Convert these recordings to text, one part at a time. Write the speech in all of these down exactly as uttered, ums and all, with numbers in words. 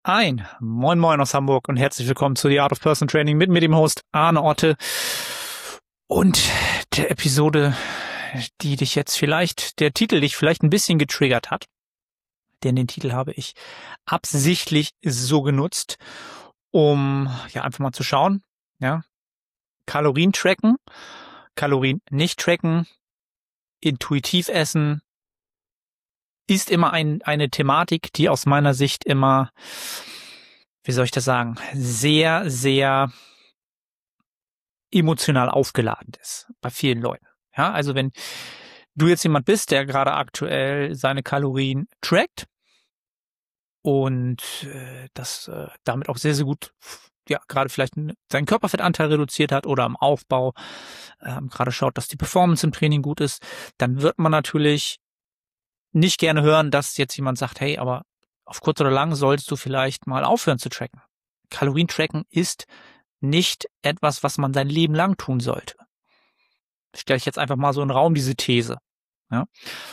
Ein Moin Moin aus Hamburg und herzlich willkommen zu The Art of Personal Training mit mir, dem Host Arne Otte und der Episode, die dich jetzt vielleicht, der Titel dich vielleicht ein bisschen getriggert hat, denn den Titel habe ich absichtlich so genutzt, um ja einfach mal zu schauen, ja, Kalorien tracken, Kalorien nicht tracken, intuitiv essen, ist immer ein, eine Thematik, die aus meiner Sicht immer, wie soll ich das sagen, sehr, sehr emotional aufgeladen ist bei vielen Leuten. Ja, also wenn du jetzt jemand bist, der gerade aktuell seine Kalorien trackt und äh, das äh, damit auch sehr, sehr gut, ja, gerade vielleicht seinen Körperfettanteil reduziert hat oder am Aufbau ähm, gerade schaut, dass die Performance im Training gut ist, dann wird man natürlich nicht gerne hören, dass jetzt jemand sagt, hey, aber auf kurz oder lang solltest du vielleicht mal aufhören zu tracken. Kalorien tracken ist nicht etwas, was man sein Leben lang tun sollte. Stelle ich jetzt einfach mal so in den Raum, diese These. Ja.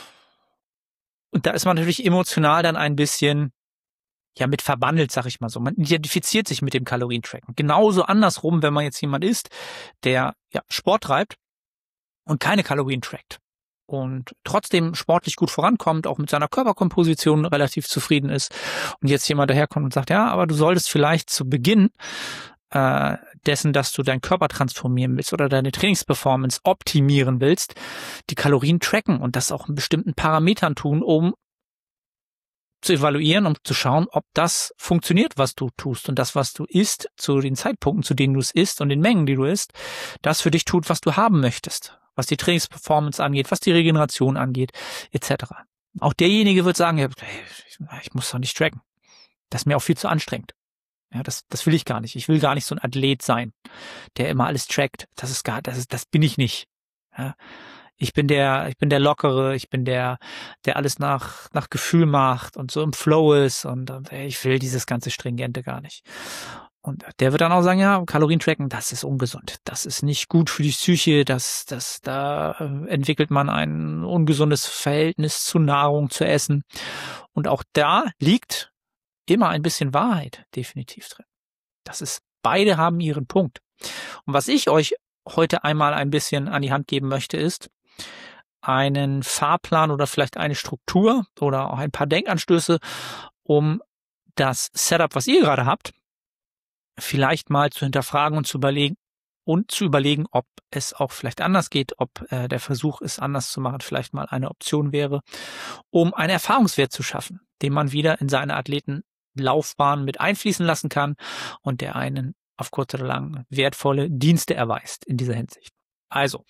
Und da ist man natürlich emotional dann ein bisschen ja mit verbandelt, sag ich mal so. Man identifiziert sich mit dem Kalorientracken. Genauso andersrum, wenn man jetzt jemand ist, der ja Sport treibt und keine Kalorien trackt und trotzdem sportlich gut vorankommt, auch mit seiner Körperkomposition relativ zufrieden ist und jetzt jemand daherkommt und sagt, ja, aber du solltest vielleicht zu Beginn äh, dessen, dass du deinen Körper transformieren willst oder deine Trainingsperformance optimieren willst, die Kalorien tracken und das auch in bestimmten Parametern tun, um zu evaluieren, um zu schauen, ob das funktioniert, was du tust und das, was du isst, zu den Zeitpunkten, zu denen du es isst und den Mengen, die du isst, das für dich tut, was du haben möchtest, was die Trainingsperformance angeht, was die Regeneration angeht, et cetera. Auch derjenige wird sagen, ja, ich muss doch nicht tracken. Das ist mir auch viel zu anstrengend. Ja, das, das will ich gar nicht. Ich will gar nicht so ein Athlet sein, der immer alles trackt. Das ist gar, das ist, das bin ich nicht. Ja. Ich bin der, ich bin der Lockere, ich bin der, der alles nach, nach Gefühl macht und so im Flow ist und, und ey, ich will dieses ganze Stringente gar nicht. Und der wird dann auch sagen, ja, Kalorien tracken, das ist ungesund. Das ist nicht gut für die Psyche, das, das, da äh, entwickelt man ein ungesundes Verhältnis zu Nahrung, zu Essen. Und auch da liegt immer ein bisschen Wahrheit definitiv drin. Das ist, beide haben ihren Punkt. Und was ich euch heute einmal ein bisschen an die Hand geben möchte, ist einen Fahrplan oder vielleicht eine Struktur oder auch ein paar Denkanstöße, um das Setup, was ihr gerade habt, vielleicht mal zu hinterfragen und zu überlegen und zu überlegen, ob es auch vielleicht anders geht, ob äh, der Versuch, es anders zu machen, vielleicht mal eine Option wäre, um einen Erfahrungswert zu schaffen, den man wieder in seine Athletenlaufbahn mit einfließen lassen kann und der einen auf kurz oder lang wertvolle Dienste erweist in dieser Hinsicht. Also,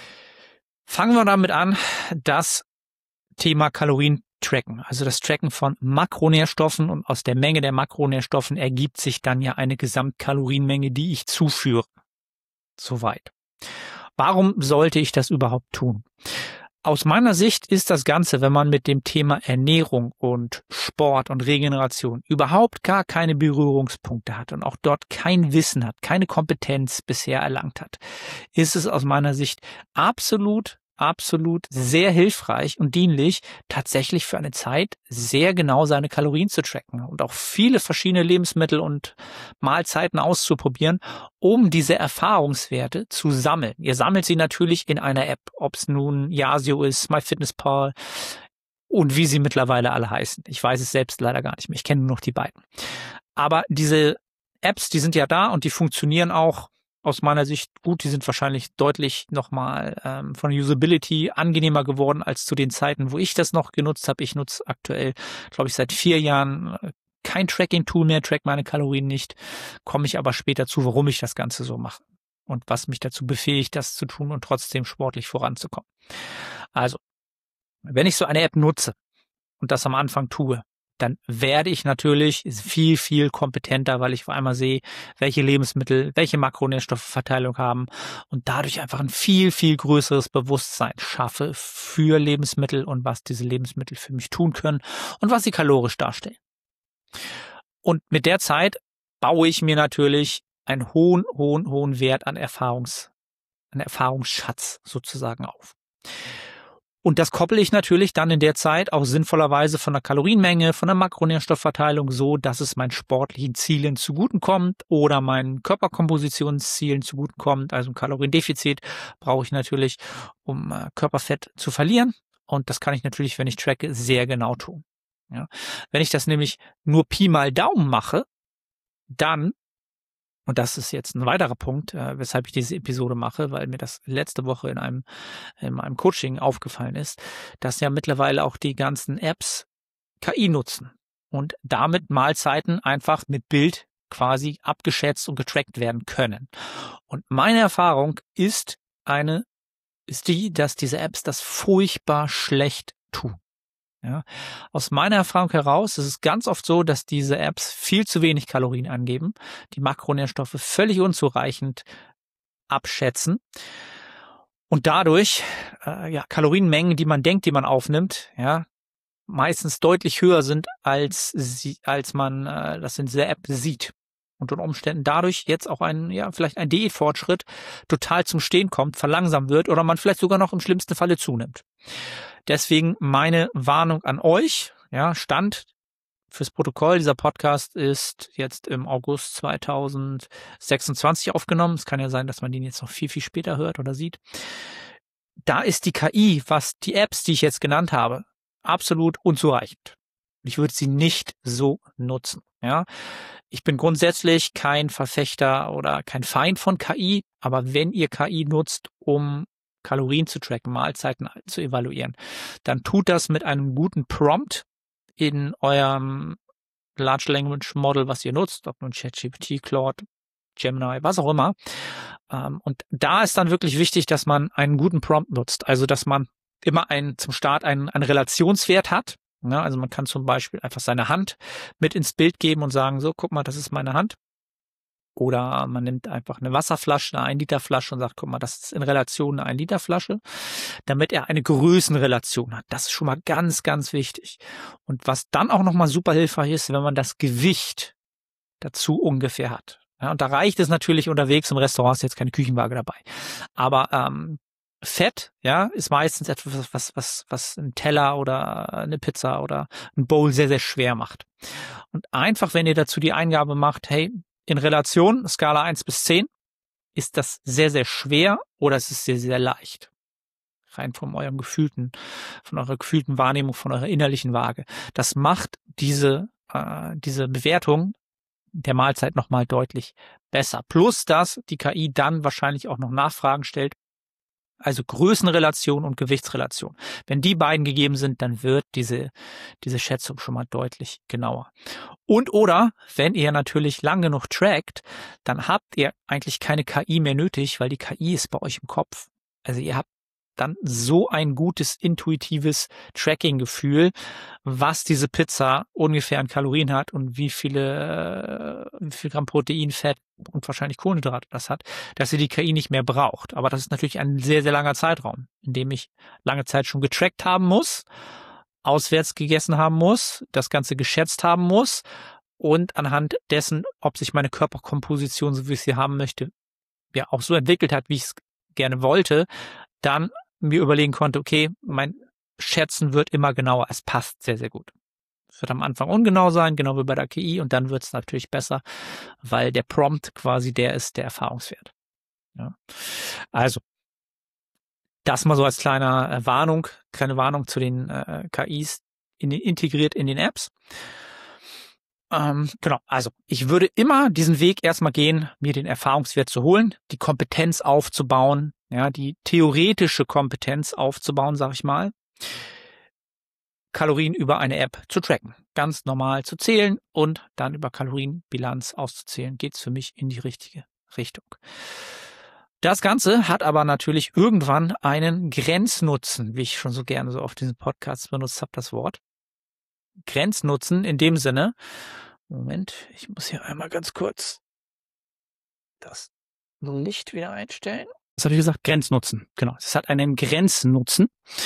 fangen wir damit an, das Thema Kalorien tracken, also das Tracken von Makronährstoffen, und aus der Menge der Makronährstoffen ergibt sich dann ja eine Gesamtkalorienmenge, die ich zuführe. Soweit. Warum sollte ich das überhaupt tun? Aus meiner Sicht ist das Ganze, wenn man mit dem Thema Ernährung und Sport und Regeneration überhaupt gar keine Berührungspunkte hat und auch dort kein Wissen hat, keine Kompetenz bisher erlangt hat, ist es aus meiner Sicht absolut, absolut sehr hilfreich und dienlich, tatsächlich für eine Zeit sehr genau seine Kalorien zu tracken und auch viele verschiedene Lebensmittel und Mahlzeiten auszuprobieren, um diese Erfahrungswerte zu sammeln. Ihr sammelt sie natürlich in einer App, ob es nun Yasio ist, MyFitnessPal und wie sie mittlerweile alle heißen. Ich weiß es selbst leider gar nicht mehr. Ich kenne nur noch die beiden. Aber diese Apps, die sind ja da und die funktionieren auch aus meiner Sicht gut. Die sind wahrscheinlich deutlich nochmal ähm, von der Usability angenehmer geworden als zu den Zeiten, wo ich das noch genutzt habe. Ich nutze aktuell, glaube ich, seit vier Jahren kein Tracking-Tool mehr, track meine Kalorien nicht, komme ich aber später zu, warum ich das Ganze so mache und was mich dazu befähigt, das zu tun und trotzdem sportlich voranzukommen. Also, wenn ich so eine App nutze und das am Anfang tue, dann werde ich natürlich viel, viel kompetenter, weil ich vor allem sehe, welche Lebensmittel, welche Makronährstoffverteilung haben und dadurch einfach ein viel, viel größeres Bewusstsein schaffe für Lebensmittel und was diese Lebensmittel für mich tun können und was sie kalorisch darstellen. Und mit der Zeit baue ich mir natürlich einen hohen, hohen, hohen Wert an Erfahrungs, an Erfahrungsschatz sozusagen auf. Und das koppel ich natürlich dann in der Zeit auch sinnvollerweise von der Kalorienmenge, von der Makronährstoffverteilung so, dass es meinen sportlichen Zielen zugutekommt oder meinen Körperkompositionszielen zugutekommt. Also ein Kaloriendefizit brauche ich natürlich, um äh, Körperfett zu verlieren. Und das kann ich natürlich, wenn ich tracke, sehr genau tun. Ja. Wenn ich das nämlich nur Pi mal Daumen mache, dann, und das ist jetzt ein weiterer Punkt, äh, weshalb ich diese Episode mache, weil mir das letzte Woche in einem, in meinem Coaching aufgefallen ist, dass ja mittlerweile auch die ganzen Apps K I nutzen und damit Mahlzeiten einfach mit Bild quasi abgeschätzt und getrackt werden können. Und meine Erfahrung ist eine, ist die, dass diese Apps das furchtbar schlecht tun. Ja, aus meiner Erfahrung heraus ist es ganz oft so, dass diese Apps viel zu wenig Kalorien angeben, die Makronährstoffe völlig unzureichend abschätzen und dadurch äh, ja Kalorienmengen, die man denkt, die man aufnimmt, ja, meistens deutlich höher sind, als sie, als man äh, das in dieser App sieht. Und unter Umständen dadurch jetzt auch ein, ja, vielleicht ein Diätfortschritt total zum Stehen kommt, verlangsamt wird oder man vielleicht sogar noch im schlimmsten Falle zunimmt. Deswegen meine Warnung an euch, ja, Stand fürs Protokoll, dieser Podcast ist jetzt im August zweitausendsechsundzwanzig aufgenommen. Es kann ja sein, dass man den jetzt noch viel, viel später hört oder sieht. Da ist die K I, was die Apps, die ich jetzt genannt habe, absolut unzureichend. Ich würde sie nicht so nutzen, ja. Ich bin grundsätzlich kein Verfechter oder kein Feind von K I, aber wenn ihr K I nutzt, um Kalorien zu tracken, Mahlzeiten zu evaluieren, dann tut das mit einem guten Prompt in eurem Large Language Model, was ihr nutzt, ob nun ChatGPT, Claude, Gemini, was auch immer. Und da ist dann wirklich wichtig, dass man einen guten Prompt nutzt, also dass man immer einen zum Start einen, einen Relationswert hat. Ja, also man kann zum Beispiel einfach seine Hand mit ins Bild geben und sagen, so, guck mal, das ist meine Hand. Oder man nimmt einfach eine Wasserflasche, eine ein Liter Flasche und sagt, guck mal, das ist in Relation eine ein Liter Flasche, damit er eine Größenrelation hat. Das ist schon mal ganz, ganz wichtig. Und was dann auch nochmal super hilfreich ist, wenn man das Gewicht dazu ungefähr hat. Ja, und da reicht es natürlich unterwegs, im Restaurant ist jetzt keine Küchenwaage dabei. Aber ähm, Fett, ja, ist meistens etwas, was, was, was ein Teller oder eine Pizza oder ein Bowl sehr, sehr schwer macht. Und einfach, wenn ihr dazu die Eingabe macht, hey, in Relation, Skala eins bis zehn, ist das sehr, sehr schwer oder es ist sehr, sehr leicht. Rein von eurem gefühlten, von eurer gefühlten Wahrnehmung, von eurer innerlichen Waage. Das macht diese, äh, diese Bewertung der Mahlzeit nochmal deutlich besser. Plus, dass die K I dann wahrscheinlich auch noch Nachfragen stellt, also Größenrelation und Gewichtsrelation. Wenn die beiden gegeben sind, dann wird diese, diese Schätzung schon mal deutlich genauer. Und oder, wenn ihr natürlich lang genug trackt, dann habt ihr eigentlich keine K I mehr nötig, weil die K I ist bei euch im Kopf. Also ihr habt dann so ein gutes, intuitives Tracking-Gefühl, was diese Pizza ungefähr an Kalorien hat und wie viele, wie viel Gramm Protein, Fett und wahrscheinlich Kohlenhydrate das hat, dass ihr die K I nicht mehr braucht. Aber das ist natürlich ein sehr, sehr langer Zeitraum, in dem ich lange Zeit schon getrackt haben muss, auswärts gegessen haben muss, das Ganze geschätzt haben muss und anhand dessen, ob sich meine Körperkomposition, so wie ich sie haben möchte, ja auch so entwickelt hat, wie ich es gerne wollte, dann mir überlegen konnte, okay, mein Schätzen wird immer genauer, es passt sehr, sehr gut. Es wird am Anfang ungenau sein, genau wie bei der K I, und dann wird es natürlich besser, weil der Prompt quasi der ist, der Erfahrungswert. Ja. Also, das mal so als kleine äh, Warnung, kleine Warnung zu den äh, K Is in, integriert in den Apps. Ähm, genau, also ich würde immer diesen Weg erstmal gehen, mir den Erfahrungswert zu holen, die Kompetenz aufzubauen, ja, die theoretische Kompetenz aufzubauen, sag ich mal, Kalorien über eine App zu tracken, ganz normal zu zählen und dann über Kalorienbilanz auszuzählen, geht's für mich in die richtige Richtung. Das Ganze hat aber natürlich irgendwann einen Grenznutzen, wie ich schon so gerne so auf diesen Podcasts benutzt habe, das Wort. Grenznutzen in dem Sinne, Moment, ich muss hier einmal ganz kurz das Licht wieder einstellen. Was habe ich gesagt? Grenznutzen, genau. Es hat einen Grenznutzen.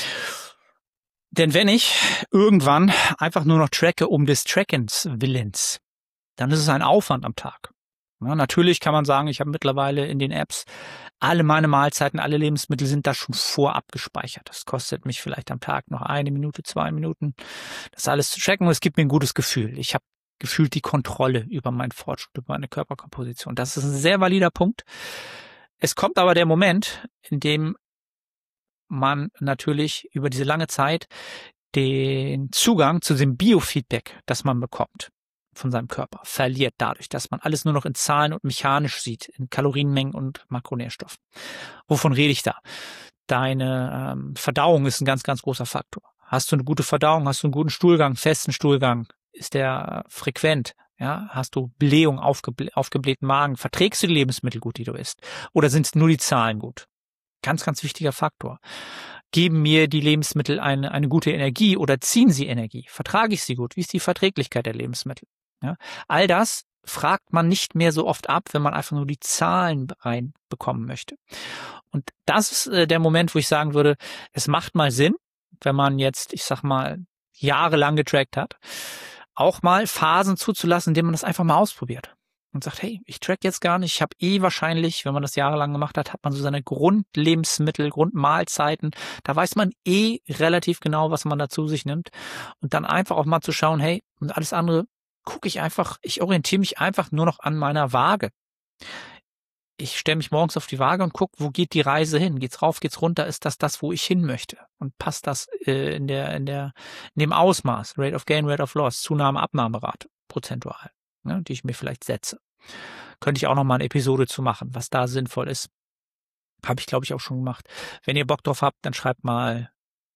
Denn wenn ich irgendwann einfach nur noch tracke um des Trackens Willens, dann ist es ein Aufwand am Tag. Ja, natürlich kann man sagen, ich habe mittlerweile in den Apps alle meine Mahlzeiten, alle Lebensmittel sind da schon vorab gespeichert. Das kostet mich vielleicht am Tag noch eine Minute, zwei Minuten, das alles zu checken. Und es gibt mir ein gutes Gefühl. Ich habe gefühlt die Kontrolle über meinen Fortschritt, über meine Körperkomposition. Das ist ein sehr valider Punkt. Es kommt aber der Moment, in dem man natürlich über diese lange Zeit den Zugang zu dem Biofeedback, das man bekommt von seinem Körper, verliert dadurch, dass man alles nur noch in Zahlen und mechanisch sieht, in Kalorienmengen und Makronährstoffen. Wovon rede ich da? Deine ähm, Verdauung ist ein ganz, ganz großer Faktor. Hast du eine gute Verdauung, hast du einen guten Stuhlgang, festen Stuhlgang, ist der äh, frequent, ja, hast du Blähung, aufgebl aufgeblähten Magen, verträgst du die Lebensmittel gut, die du isst, oder sind es nur die Zahlen gut? Ganz, ganz wichtiger Faktor. Geben mir die Lebensmittel eine, eine gute Energie oder ziehen sie Energie? Vertrage ich sie gut? Wie ist die Verträglichkeit der Lebensmittel? Ja, all das fragt man nicht mehr so oft ab, wenn man einfach nur die Zahlen reinbekommen möchte. Und das ist äh, der Moment, wo ich sagen würde, es macht mal Sinn, wenn man jetzt, ich sag mal, jahrelang getrackt hat, auch mal Phasen zuzulassen, in denen man das einfach mal ausprobiert. Und sagt, hey, ich track jetzt gar nicht, ich habe eh wahrscheinlich, wenn man das jahrelang gemacht hat, hat man so seine Grundlebensmittel, Grundmahlzeiten, da weiß man eh relativ genau, was man da zu sich nimmt. Und dann einfach auch mal zu schauen, hey, und alles andere gucke ich einfach, ich orientiere mich einfach nur noch an meiner Waage. Ich stelle mich morgens auf die Waage und gucke, wo geht die Reise hin? Geht's rauf, geht's runter? Ist das das, wo ich hin möchte? Und passt das äh, in der in der in dem Ausmaß, Rate of Gain, Rate of Loss, Zunahme, Abnahmerate, prozentual, ne, die ich mir vielleicht setze. Könnte ich auch noch mal eine Episode zu machen, was da sinnvoll ist. Habe ich, glaube ich, auch schon gemacht. Wenn ihr Bock drauf habt, dann schreibt mal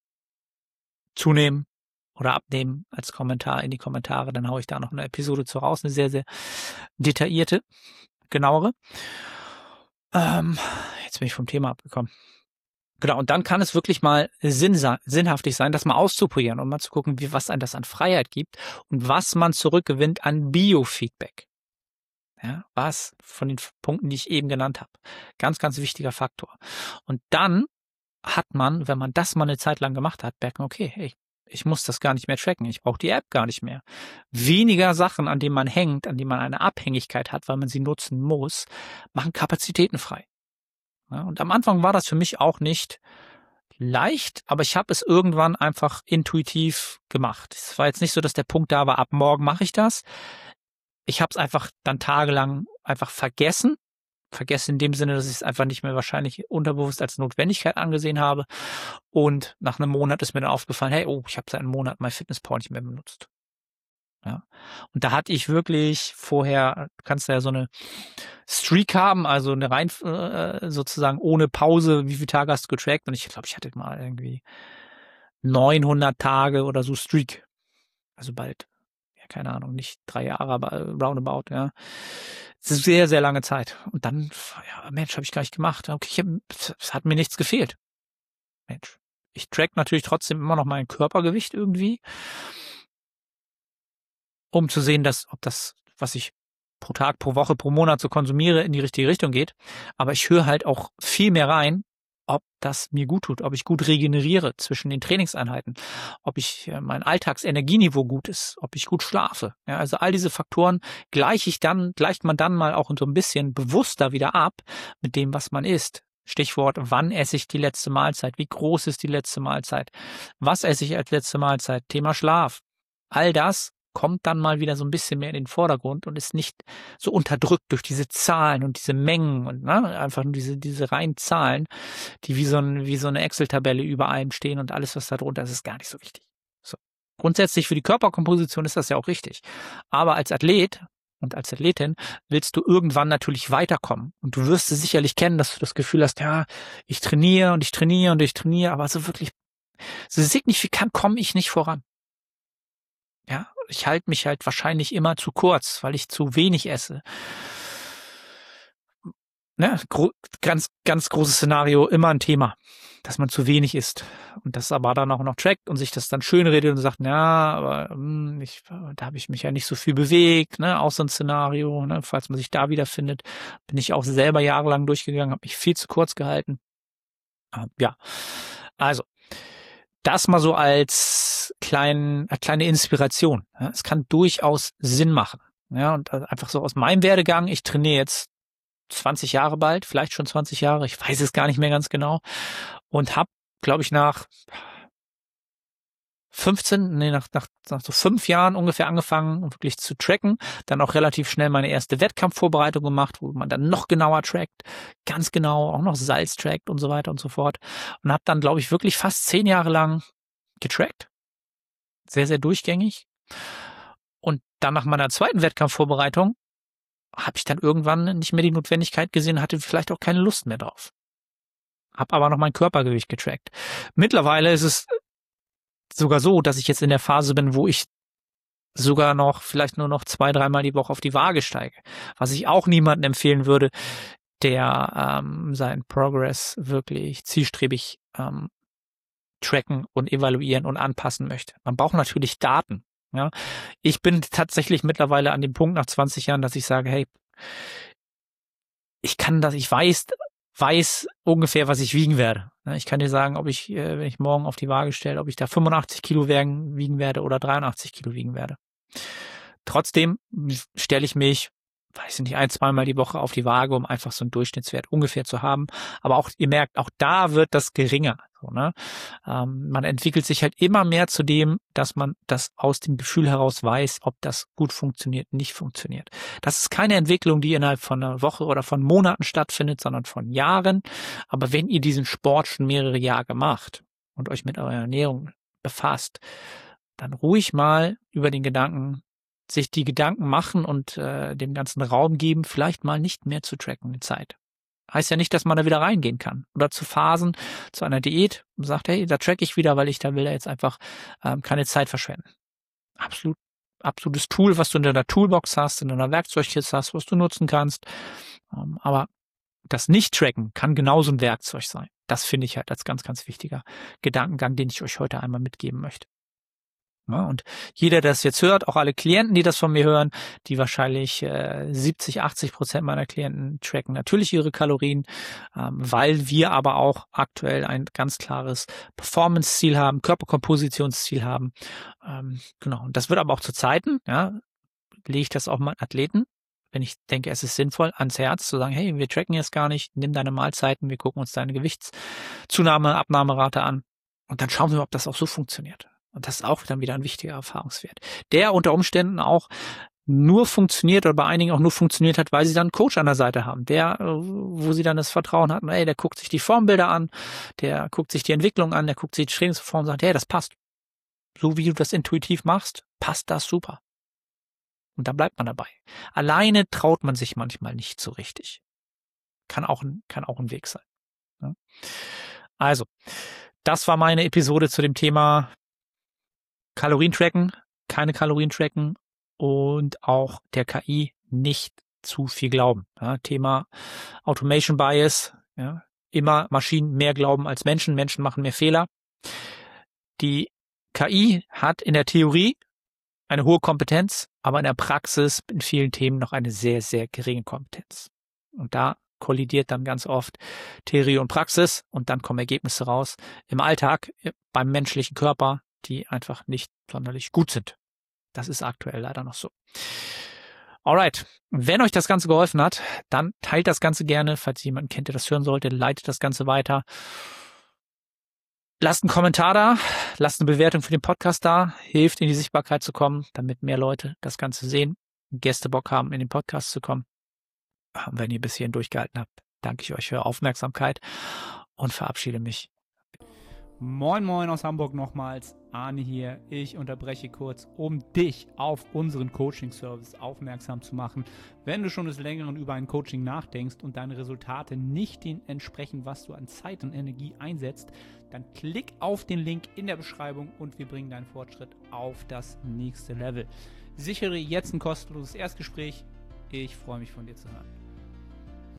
zunehmen oder abnehmen als Kommentar in die Kommentare. Dann haue ich da noch eine Episode zu raus, eine sehr, sehr detaillierte, genauere. Ähm, jetzt bin ich vom Thema abgekommen. Genau, und dann kann es wirklich mal sinn, sinnhaftig sein, das mal auszuprobieren und mal zu gucken, wie was einem das an Freiheit gibt und was man zurückgewinnt an Biofeedback. Ja, was von den Punkten, die ich eben genannt habe. Ganz, ganz wichtiger Faktor. Und dann hat man, wenn man das mal eine Zeit lang gemacht hat, merkt man, okay, hey, ich muss das gar nicht mehr tracken, ich brauche die App gar nicht mehr. Weniger Sachen, an denen man hängt, an denen man eine Abhängigkeit hat, weil man sie nutzen muss, machen Kapazitäten frei. Ja, und am Anfang war das für mich auch nicht leicht, aber ich habe es irgendwann einfach intuitiv gemacht. Es war jetzt nicht so, dass der Punkt da war, ab morgen mache ich das. Ich habe es einfach dann tagelang einfach vergessen. Vergessen in dem Sinne, dass ich es einfach nicht mehr wahrscheinlich unterbewusst als Notwendigkeit angesehen habe. Und nach einem Monat ist mir dann aufgefallen, hey, oh, ich habe seit einem Monat MyFitnessPal nicht mehr benutzt. Ja. Und da hatte ich wirklich vorher, du kannst ja so eine Streak haben, also eine rein äh, sozusagen ohne Pause, wie viele Tage hast du getrackt? Und ich glaube, ich hatte mal irgendwie neunhundert Tage oder so Streak. Also bald, ja, keine Ahnung, nicht drei Jahre, aber roundabout, ja. Das ist sehr, sehr lange Zeit. Und dann, ja, Mensch, habe ich gar nicht gemacht. Okay, ich hab, es hat mir nichts gefehlt. Mensch, ich track natürlich trotzdem immer noch mein Körpergewicht irgendwie, um zu sehen, dass, ob das, was ich pro Tag, pro Woche, pro Monat so konsumiere, in die richtige Richtung geht. Aber ich höre halt auch viel mehr rein, ob das mir gut tut, ob ich gut regeneriere zwischen den Trainingseinheiten, ob ich äh, mein Alltagsenergieniveau gut ist, ob ich gut schlafe. Ja, also all diese Faktoren gleiche ich dann, gleicht man dann mal auch so ein bisschen bewusster wieder ab mit dem, was man isst. Stichwort, wann esse ich die letzte Mahlzeit? Wie groß ist die letzte Mahlzeit? Was esse ich als letzte Mahlzeit? Thema Schlaf. All das kommt dann mal wieder so ein bisschen mehr in den Vordergrund und ist nicht so unterdrückt durch diese Zahlen und diese Mengen und ne, einfach nur diese diese reinen Zahlen, die wie so ein, wie so eine Excel-Tabelle über allem stehen und alles, was da drunter ist, ist gar nicht so wichtig. So. Grundsätzlich für die Körperkomposition ist das ja auch richtig. Aber als Athlet und als Athletin willst du irgendwann natürlich weiterkommen. Und du wirst es sicherlich kennen, dass du das Gefühl hast, ja, ich trainiere und ich trainiere und ich trainiere, aber so wirklich, so signifikant komme ich nicht voran. Ja, ich halte mich halt wahrscheinlich immer zu kurz, weil ich zu wenig esse. Ne, gro- ganz, ganz großes Szenario, immer ein Thema, dass man zu wenig isst und das aber dann auch noch trackt und sich das dann schön redet und sagt, ja, aber hm, ich, da habe ich mich ja nicht so viel bewegt, ne, auch so ein Szenario, ne, falls man sich da wiederfindet, bin ich auch selber jahrelang durchgegangen, habe mich viel zu kurz gehalten. Ah, ja, also das mal so als klein, äh, kleine Inspiration. Ja, es kann durchaus Sinn machen. Ja, und äh, einfach so aus meinem Werdegang, ich trainiere jetzt zwanzig Jahre bald, vielleicht schon zwanzig Jahre, ich weiß es gar nicht mehr ganz genau. Und habe, glaube ich, nach fünfzehn, nee, nach, nach, nach so fünf Jahren ungefähr angefangen, wirklich zu tracken. Dann auch relativ schnell meine erste Wettkampfvorbereitung gemacht, wo man dann noch genauer trackt, ganz genau, auch noch Salz trackt und so weiter und so fort. Und habe dann, glaube ich, wirklich fast zehn Jahre lang getrackt. Sehr, sehr durchgängig. Und dann nach meiner zweiten Wettkampfvorbereitung habe ich dann irgendwann nicht mehr die Notwendigkeit gesehen, hatte vielleicht auch keine Lust mehr drauf. Hab aber noch mein Körpergewicht getrackt. Mittlerweile ist es sogar so, dass ich jetzt in der Phase bin, wo ich sogar noch vielleicht nur noch zwei, dreimal die Woche auf die Waage steige. Was ich auch niemandem empfehlen würde, der ähm, seinen Progress wirklich zielstrebig ähm, tracken und evaluieren und anpassen möchte. Man braucht natürlich Daten. Ja, ich bin tatsächlich mittlerweile an dem Punkt nach zwanzig Jahren, dass ich sage, hey, ich kann das, ich weiß, weiß ungefähr, was ich wiegen werde. Ich kann dir sagen, ob ich, wenn ich morgen auf die Waage stelle, ob ich da fünfundachtzig Kilo wiegen werde oder dreiundachtzig Kilo wiegen werde. Trotzdem stelle ich mich, weiß ich nicht, ein, zweimal die Woche auf die Waage, um einfach so einen Durchschnittswert ungefähr zu haben. Aber auch, ihr merkt, auch da wird das geringer. So, ne? ähm, man entwickelt sich halt immer mehr zu dem, dass man das aus dem Gefühl heraus weiß, ob das gut funktioniert, nicht funktioniert. Das ist keine Entwicklung, die innerhalb von einer Woche oder von Monaten stattfindet, sondern von Jahren. Aber wenn ihr diesen Sport schon mehrere Jahre macht und euch mit eurer Ernährung befasst, dann ruhig mal über den Gedanken, sich die Gedanken machen und äh, dem ganzen Raum geben, vielleicht mal nicht mehr zu tracken in Zeit. Heißt ja nicht, dass man da wieder reingehen kann. Oder zu Phasen, zu einer Diät und sagt, hey, da track ich wieder, weil ich da will da jetzt einfach ähm, keine Zeit verschwenden. Absolut, absolutes Tool, was du in deiner Toolbox hast, in deiner Werkzeugkiste hast, was du nutzen kannst. Ähm, aber das Nicht-Tracken kann genauso ein Werkzeug sein. Das finde ich halt als ganz, ganz wichtiger Gedankengang, den ich euch heute einmal mitgeben möchte. Ja, und jeder, der das jetzt hört, auch alle Klienten, die das von mir hören, die wahrscheinlich äh, siebzig, achtzig Prozent meiner Klienten tracken natürlich ihre Kalorien, ähm, weil wir aber auch aktuell ein ganz klares Performance-Ziel haben, Körperkompositionsziel haben. Ähm, genau. Und das wird aber auch zu Zeiten, ja, lege ich das auch mal Athleten, wenn ich denke, es ist sinnvoll, ans Herz zu sagen, hey, wir tracken jetzt gar nicht, nimm deine Mahlzeiten, wir gucken uns deine Gewichtszunahme, Abnahmerate an und dann schauen wir, ob das auch so funktioniert. Und das ist auch dann wieder ein wichtiger Erfahrungswert, der unter Umständen auch nur funktioniert oder bei einigen auch nur funktioniert hat, weil sie dann einen Coach an der Seite haben, der, wo sie dann das Vertrauen hatten, ey, der guckt sich die Formbilder an, der guckt sich die Entwicklung an, der guckt sich die Trainingsform und sagt, hey, das passt. So wie du das intuitiv machst, passt das super. Und dann bleibt man dabei. Alleine traut man sich manchmal nicht so richtig. Kann auch, kann auch ein Weg sein. Ja? Also, das war meine Episode zu dem Thema Kalorien tracken, keine Kalorien tracken und auch der K I nicht zu viel glauben. Ja, Thema Automation Bias, ja, immer Maschinen mehr glauben als Menschen, Menschen machen mehr Fehler. Die K I hat in der Theorie eine hohe Kompetenz, aber in der Praxis in vielen Themen noch eine sehr, sehr geringe Kompetenz. Und da kollidiert dann ganz oft Theorie und Praxis und dann kommen Ergebnisse raus im Alltag, beim menschlichen Körper, die einfach nicht sonderlich gut sind. Das ist aktuell leider noch so. Alright, wenn euch das Ganze geholfen hat, dann teilt das Ganze gerne, falls ihr jemanden kennt, der das hören sollte, leitet das Ganze weiter. Lasst einen Kommentar da, lasst eine Bewertung für den Podcast da, hilft in die Sichtbarkeit zu kommen, damit mehr Leute das Ganze sehen, Gäste Bock haben, in den Podcast zu kommen. Und wenn ihr bis hierhin durchgehalten habt, danke ich euch für eure Aufmerksamkeit und verabschiede mich. Moin Moin aus Hamburg nochmals, Arne hier. Ich unterbreche kurz, um dich auf unseren Coaching-Service aufmerksam zu machen. Wenn du schon des Längeren über ein Coaching nachdenkst und deine Resultate nicht dem entsprechen, was du an Zeit und Energie einsetzt, dann klick auf den Link in der Beschreibung und wir bringen deinen Fortschritt auf das nächste Level. Sichere jetzt ein kostenloses Erstgespräch. Ich freue mich, von dir zu hören.